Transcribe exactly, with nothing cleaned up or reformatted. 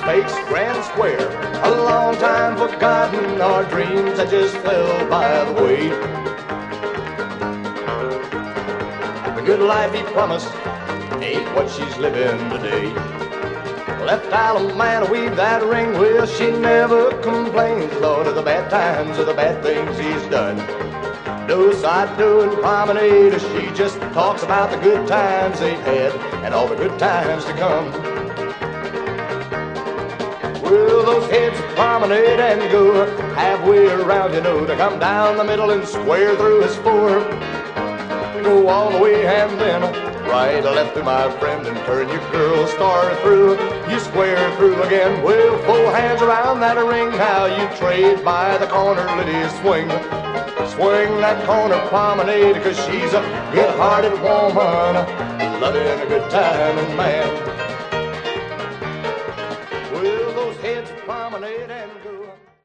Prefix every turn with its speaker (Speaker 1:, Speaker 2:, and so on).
Speaker 1: makes grand square. A long time forgotten, our dreams that just fell by the way. The good life he promised ain't what she's living today. Left Allemande weave that ring, well, she never complains, Lord, of the bad times or the bad things he's done. No side doing promenade, she just talks about the good times they've had and all the good times to come. Well, those heads promenade and go halfway around, you know, to come down the middle and square through his four. Go all the way and then right or left to my friend and turn your girl star through. You square through again. Well, full hands around that ring, how you trade by the corner, Liddy, swing. Swing that corner promenade, cause she's a good-hearted woman, loving a good time and man. Well, those heads promenade and go